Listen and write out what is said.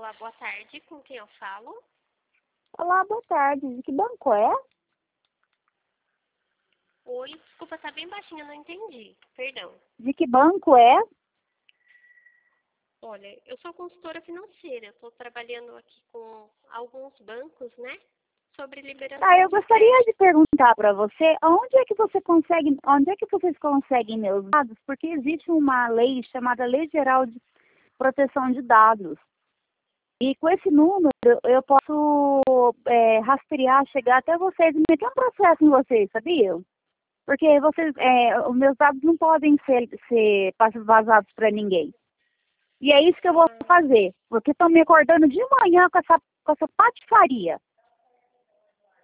Olá, boa tarde. Com quem eu falo? Olá, boa tarde. De que banco é? Oi, desculpa, tá bem baixinho, eu não entendi. Perdão. De que banco é? Olha, eu sou consultora financeira. Eu estou trabalhando aqui com alguns bancos, né? Sobre liberação Eu de gostaria de crédito. perguntar para você, onde é que vocês conseguem meus dados? Porque existe uma lei chamada Lei Geral de Proteção de Dados. E com esse número eu posso rastrear, chegar até vocês e meter um processo em vocês, sabia? Porque os meus dados não podem ser vazados para ninguém. E é isso que eu vou fazer, porque estão me acordando de manhã com essa patifaria.